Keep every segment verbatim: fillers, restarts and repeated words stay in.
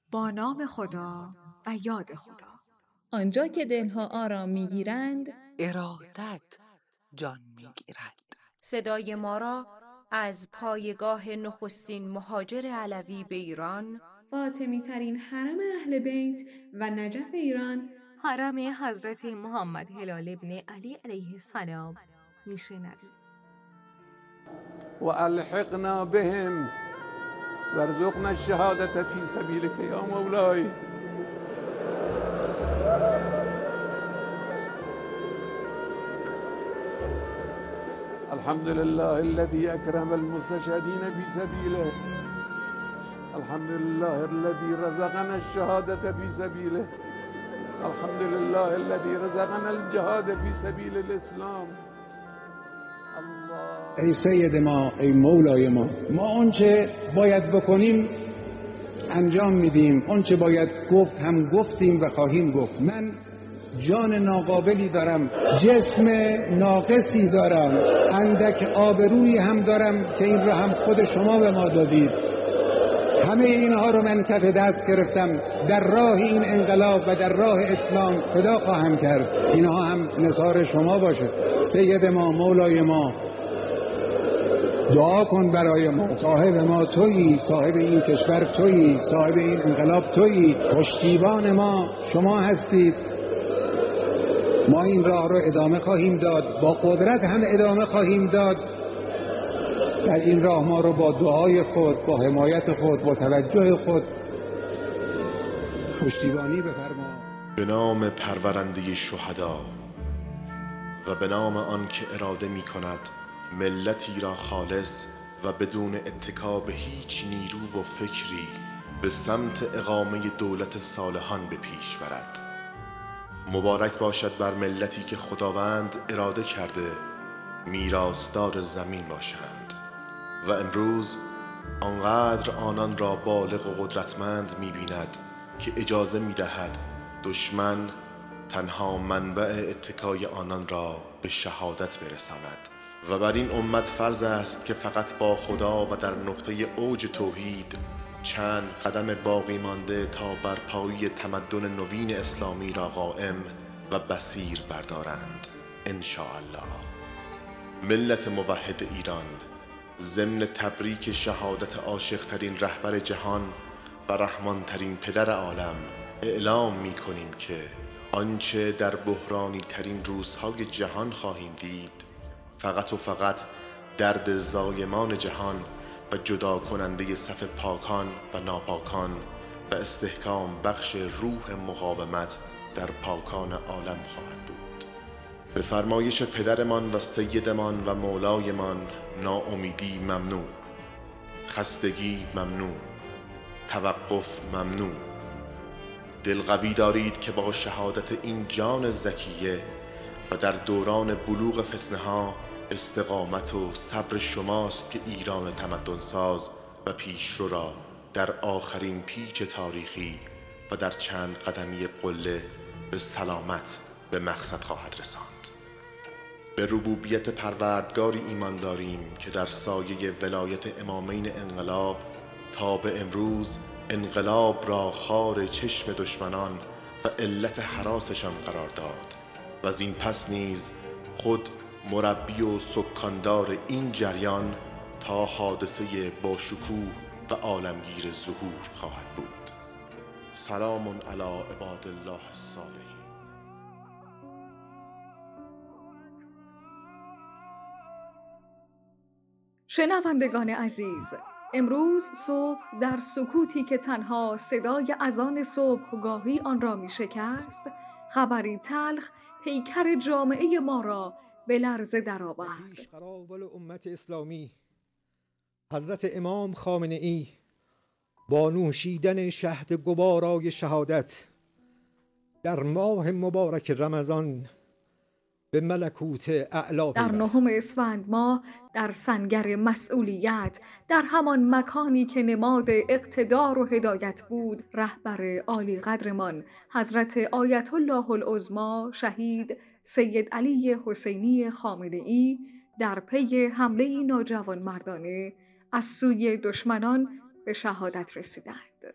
با نام خدا و یاد خدا. آنجا که دلها آرام میگیرند، ارادت جان میگیرد. صدای ما را از پایگاه نخستین مهاجر علوی به ایران، فاطمی ترین حرم اهل بیت و نجف ایران، حرم حضرت محمد هلال ابن علی علیه السلام میشنوید. و الحقنا بهم وارزقنا الشهادة فی سبیلک یا مولای. الحمد لله الذي اکرم المستشهدین فی سبیله. الحمد لله الذي رزقنا الشهادة فی سبیله. الحمد لله الذي رزقنا الجهاد فی سبیل الاسلام. ای سید ما، ای مولای ما، ما آنچه باید بکنیم انجام میدیم، آنچه باید گفت هم گفتیم و خواهیم گفت. من جان ناقابلی دارم، جسم ناقصی دارم، اندک آبرویی هم دارم که این را هم خود شما به ما دادید. همه اینها رو من کف دست گرفتم، در راه این انقلاب و در راه اسلام فدا خواهم کرد. اینها هم نثار شما باشه. سید ما، مولای ما، دعا کن برای ما. صاحب ما تویی، صاحب این کشور تویی، صاحب این انقلاب تویی، پشتیبان ما شما هستید. ما این راه رو ادامه خواهیم داد، با قدرت هم ادامه خواهیم داد. در این راه ما رو با دعای خود، با حمایت خود، با توجه خود پشتیبانی بفرما. به نام پرورنده شهدا و به نام آن که اراده می کند ملتی را خالص و بدون اتکا به هیچ نیرو و فکری به سمت اقامه دولت صالحان به پیش برد. مبارک باشد بر ملتی که خداوند اراده کرده میراثدار زمین باشند و امروز آنقدر آنان را بالغ و قدرتمند می‌بیند که اجازه می‌دهد دشمن تنها منبع اتکای آنان را به شهادت برساند و بر این امت فرض است که فقط با خدا و در نقطه اوج توحید چند قدم باقی مانده تا برپایی تمدن نوین اسلامی را قائم و بصیر بردارند ان شاء الله. ملت موحد ایران ضمن تبریک شهادت عاشق‌ترین رهبر جهان و رحمان‌ترین پدر عالم اعلام می‌کنیم که آنچه در بحرانی ترین روزهای جهان خواهیم دید فقط و فقط درد زایمان جهان و جدا کننده صف پاکان و ناپاکان و استحکام بخش روح مقاومت در پاکان عالم خواهد بود. به فرمایش پدرمان و سیدمان و مولایمان ناامیدی ممنوع، خستگی ممنوع، توقف ممنوع. دل قوی دارید که با شهادت این جان زکیه و در دوران بلوغ فتنه ها استقامت و صبر شماست که ایران تمدن ساز و پیشرو را در آخرین پیچ تاریخی و در چند قدمی قله به سلامت به مقصد خواهد رساند. به ربوبیت پروردگاری ایمان داریم که در سایه ولایت امامین انقلاب تا به امروز انقلاب را خار چشم دشمنان و علت هراسشان قرار داد و از این پس نیز خود مربی و سکاندار این جریان تا حادثه با شکوه و عالمگیر ظهور خواهد بود. سلام علی عباد الله الصالحین. شنوندگان عزیز، امروز صبح در سکوتی که تنها صدای اذان صبحگاهی آن را می شکست، خبری تلخ پیکر جامعه ما را به لرزه درآورد. پیشقراول امت اسلامی حضرت امام خامنه ای با نوشیدن شهد گوارای شهادت در ماه مبارک رمضان به ملکوت اعلا در نهم اسفند ماه در سنگر مسئولیت، در همان مکانی که نماد اقتدار و هدایت بود، رهبر عالی قدرمان حضرت آیت الله العظما شهید سید علی حسینی خامنه ای در پی حمله ناجوانمردانه از سوی دشمنان به شهادت رسیدند.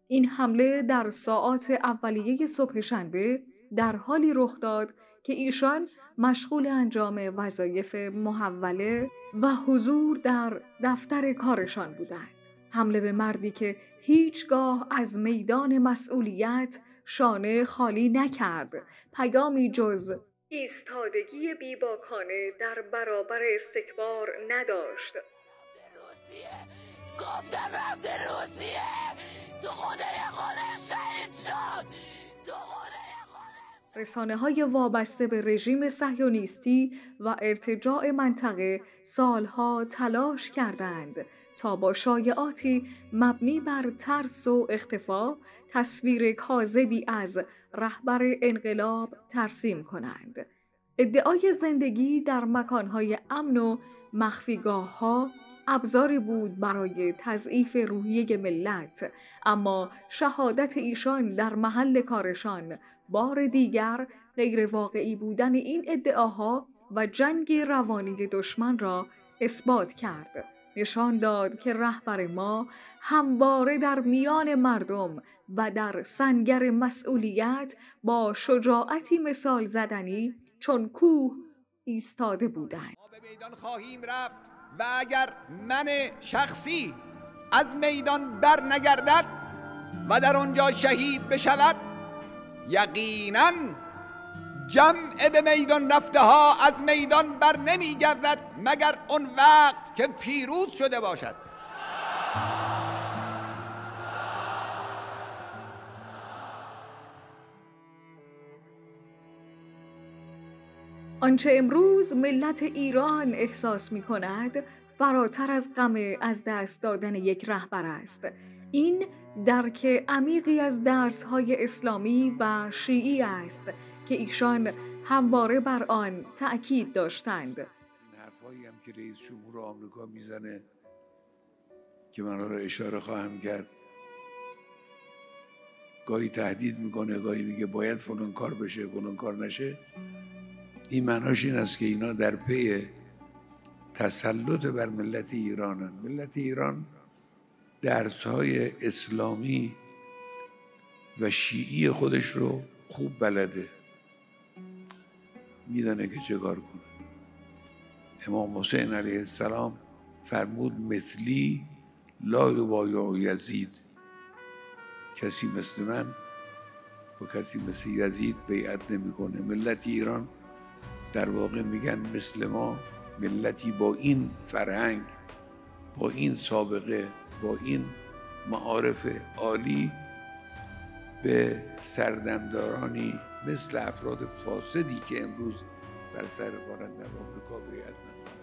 این حمله در ساعات اولیه صبح شنبه در حالی رخ داد که ایشان مشغول انجام وظایف محوله و حضور در دفتر کارشان بودند. حمله به مردی که هیچگاه از میدان مسئولیت شانه خالی نکرد، پیامی جز ایستادگی بیباکانه در برابر استکبار نداشت. روسیه گفتم رفته روسیه، تو خونه خودش شهید شد، تو خونه خودش. رسانه های وابسته به رژیم صهیونیستی و ارتجاع منطقه سالها تلاش کردند تا با شایعاتی مبنی بر ترس و اختفا تصویر کاذبی از رهبر انقلاب ترسیم کنند. ادعای زندگی در مکانهای امن و مخفیگاه‌ها ابزاری بود برای تضعیف روحیه ملت، اما شهادت ایشان در محل کارشان بار دیگر غیر واقعی بودن این ادعاها و جنگ روانی دشمن را اثبات کرد. نشان داد که رهبر ما همواره در میان مردم و در سنگر مسئولیت با شجاعتی مثال زدنی چون کوه ایستاده بودند. ما به میدان خواهیم رفت و اگر من شخصی از میدان بر نگردد و در آنجا شهید بشود، یقیناً جمع به میدان رفته ها از میدان بر نمی گردد مگر اون وقت که پیروز شده باشد. آنچه امروز ملت ایران احساس می کند فراتر از غم از دست دادن یک رهبر است. این درک عمیقی از درس‌های اسلامی و شیعی است که ایشان همواره بر آن تأکید داشتند. این حرفایی هم که رئیس جمهور آمریکا میزنه که من را اشاره خواهم کرد، گاهی تهدید میکنه، گاهی میگه باید فلان کار بشه، فلان کار نشه، این معناش این است که اینا در پی تسلط بر ملت ایرانن. ملت ایران درس‌های اسلامی و شیعی خودش رو خوب بلده، میدانه که چه کار کنه. امام حسین علیه السلام فرمود مثلی لا یبایع یزید، کسی مثل من و کسی مثل یزید بیعت نمیکنه. ملت ایران در واقع میگن مثل ما، ملتی با این فرهنگ، با این سابقه، با این معارف عالی به سردمدارانی مثل افراد فاسدی که امروز بر سر کارند در آمریکا بیعت نکنند.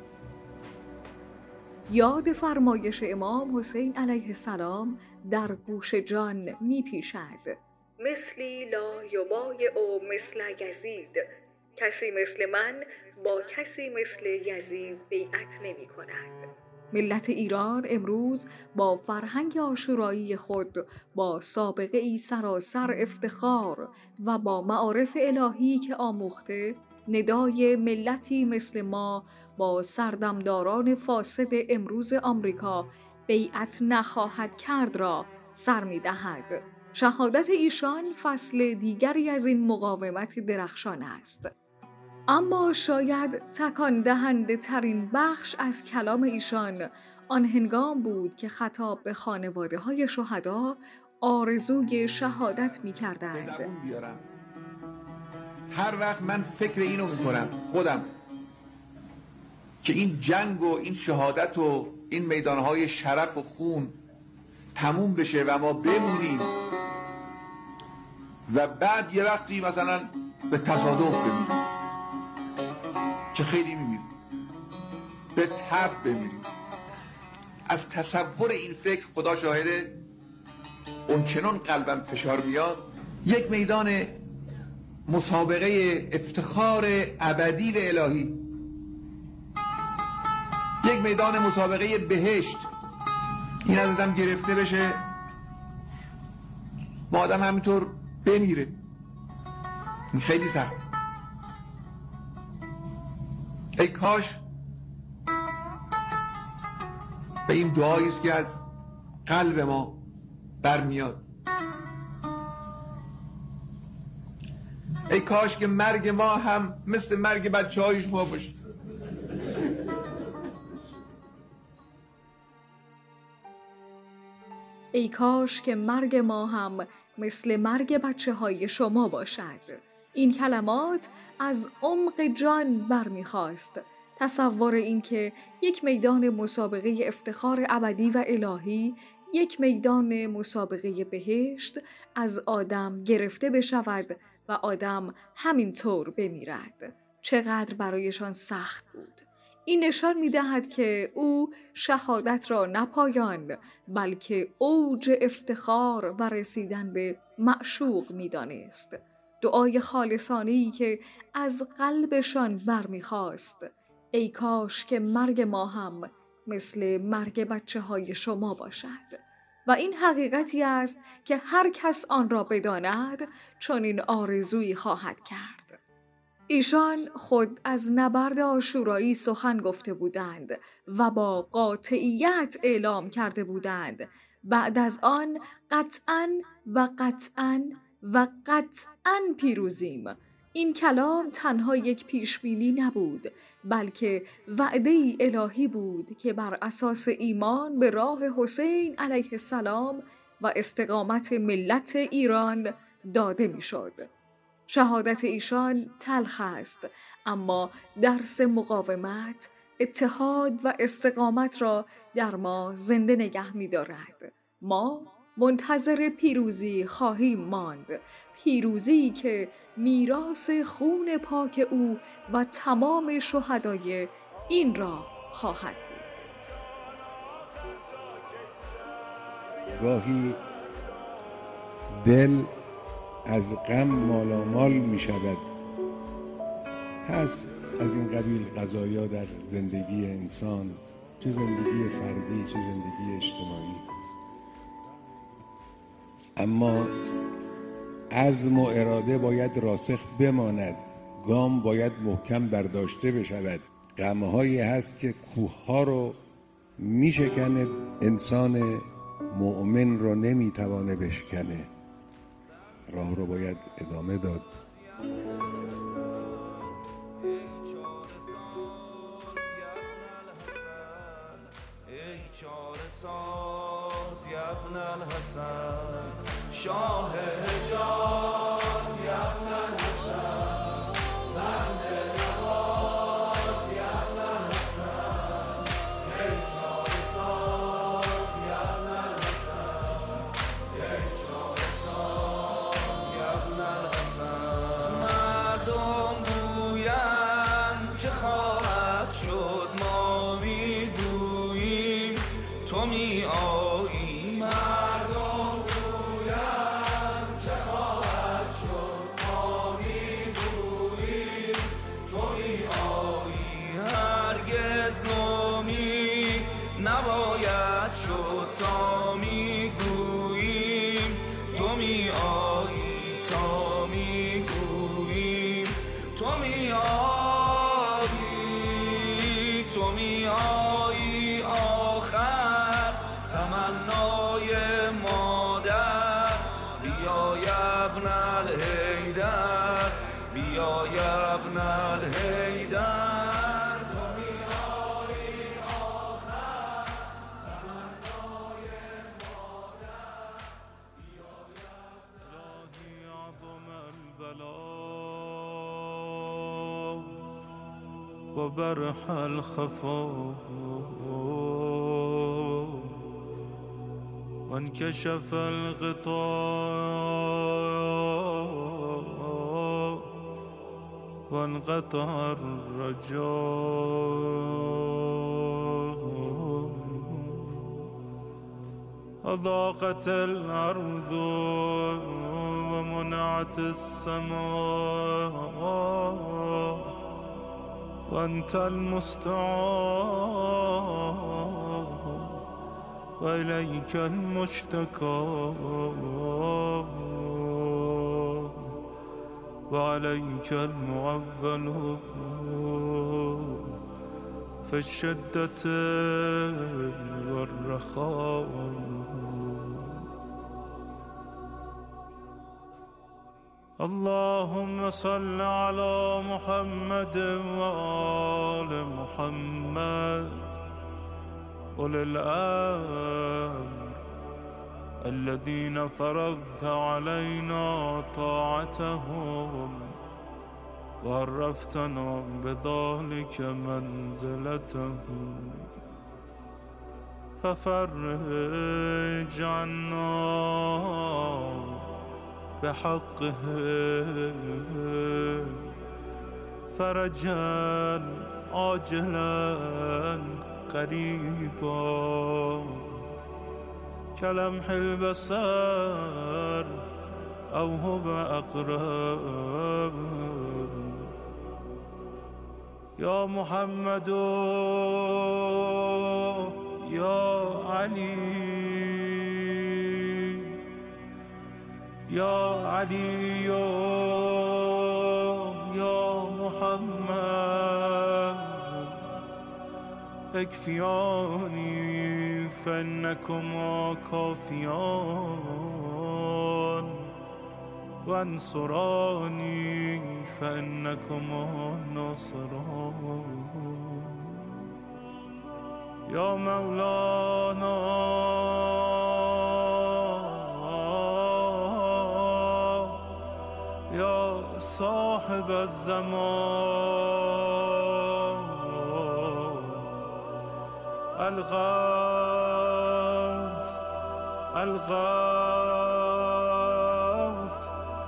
یاد فرمایش امام حسین علیه السلام در گوش جان می پیشد. مثلی لا یبایع مثل یزید، کسی مثل من با کسی مثل یزید بیعت نمی کند. ملت ایران امروز با فرهنگ عاشورایی خود، با سابقه ای سراسر افتخار و با معارف الهی که آموخته، ندای ملتی مثل ما با سردمداران فاسد امروز آمریکا بیعت نخواهد کرد را سر می دهد. شهادت ایشان فصل دیگری از این مقاومت درخشان است. اما شاید تکان دهنده ترین بخش از کلام ایشان آن هنگام بود که خطاب به خانواده های شهدا آرزوی شهادت می کردند. هر وقت من فکر اینو میکنم خودم که این جنگ و این شهادت و این میدانهای شرف و خون تموم بشه و ما بمونیم و بعد یه وقتی مثلا به تصادف بمیریم که خیلی میمیریم، به تب بمیریم، از تصور این فکر خدا شاهده اون چنان قلبم فشار میاد. یک میدان مسابقه افتخار ابدی و الهی، یک میدان مسابقه بهشت، این از آدم گرفته بشه با آدم همینطور بمیره، این خیلی سخت. ای کاش به این دعایی است که از قلب ما برمیاد ای کاش که مرگ ما هم مثل مرگ بچه های شما باشه. ای کاش که مرگ ما هم مثل مرگ بچه های شما باشد. این کلمات از عمق جان برمیخواست. تصور این که یک میدان مسابقه افتخار ابدی و الهی، یک میدان مسابقه بهشت از آدم گرفته بشود و آدم همینطور بمیرد، چقدر برایشان سخت بود. این نشان می‌دهد که او شهادت را نه پایان بلکه اوج افتخار و رسیدن به معشوق می‌دانست. دعای خالصانه‌ای که از قلبشان برمیخواست: ای کاش که مرگ ما هم مثل مرگ بچه های شما باشد. و این حقیقتی است که هر کس آن را بداند چون این آرزویی خواهد کرد. ایشان خود از نبرد عاشورایی سخن گفته بودند و با قاطعیت اعلام کرده بودند بعد از آن قطعاً و قطعاً و قطعاً پیروزیم. این کلام تنها یک پیشبینی نبود بلکه وعده‌ای الهی بود که بر اساس ایمان به راه حسین علیه السلام و استقامت ملت ایران داده می‌شد. شهادت ایشان تلخ است، اما درس مقاومت، اتحاد و استقامت را در ما زنده نگه می‌دارد. ما منتظر پیروزی خواهیم ماند، پیروزی که میراث خون پاک او و تمام شهدای این راه خواهد بود. گاهی دل از غم مالامال می شود. هست از این قبیل قضایا در زندگی انسان، چه زندگی فردی چه زندگی اجتماعی. اما عزم و اراده باید راسخ بماند، گام باید محکم برداشته بشود. غمهایی هست که کوهها رو می شکنه، انسان مؤمن رو نمی توانه بشکنه. راه رو باید ادامه داد. شاه حجاز یبن الحسن، بنده نواز یبن الحسن، ای چاره ساز یبن الحسن، ای چاره ساز یبن الحسن. مردم گویند چه خواهد شد، ما میگوییم تو می آیی. نباید شد تا میگوییم تو می آیی، تا میگوییم تو می آیی، تو می آیی. آخر تمنای مادر بیا ابن الحیدر، بیا ابن الحیدر. وبرح الخفا وانكشف الغطاء وانقطع الرجاء أضاقت الأرض ومنعت السماء وأنت المستعان وإليك المشتكى وعليك المعول في الشدة والرخاء اللهم صل على محمد وآل محمد أولي الأمر الذين فرضت علينا طاعتهم وعرفتنا بذلك منزلتهم ففرج عنا بحقه فرجا عاجلا قريبا كلمح البصر أو هو أقرب يا محمد يا علي يا علي يا محمد اكفياني فإنكما كافيان وانصراني فإنكما ناصران يا مولانا يا صاحب الزمان الغوث الغوث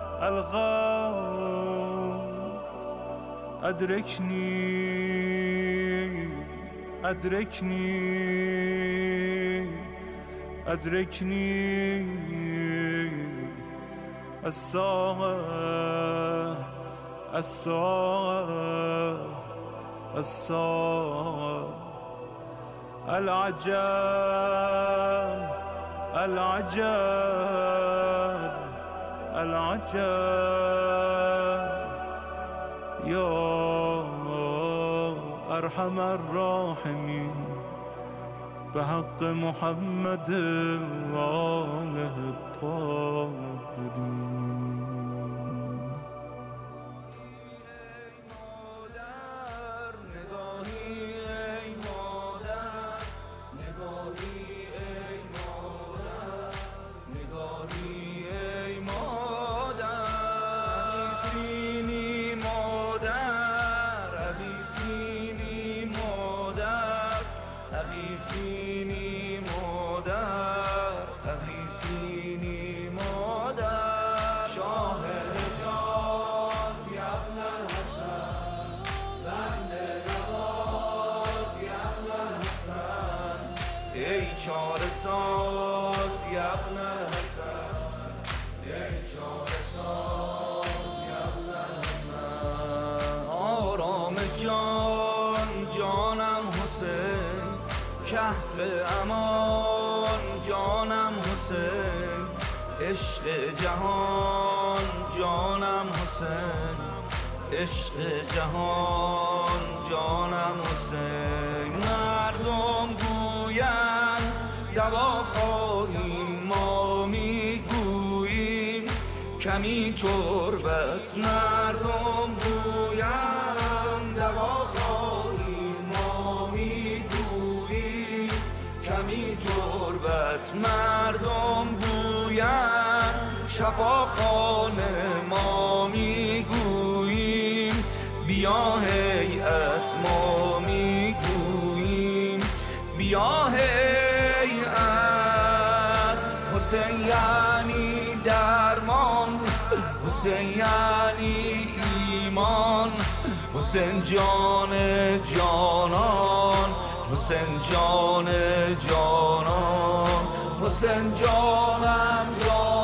الغوث أدركني أدركني أدركني الساعة الساعة الساعة العجب العجب العجب يا أرحم الراحمين بحق محمد وآله الطاهرين. آرام جان جانم حسین، کهف امان جانم حسین، عشق جهان جانم حسین، عشق جهان جانم حسین. مردم گویند دوا خواهیم، ما میگوییم کمی تربت. مردم گویند دوا خواهیم، ما میگوییم کمی تربت. مردم گویند شفاخانه، ما میگوییم بیا هیئت. ما میگوییم بیا هیئت. حسین یعنی درمان، حسین یعنی ایمان، حسین جان جانان، حسین جان جانان، حسین جانم جان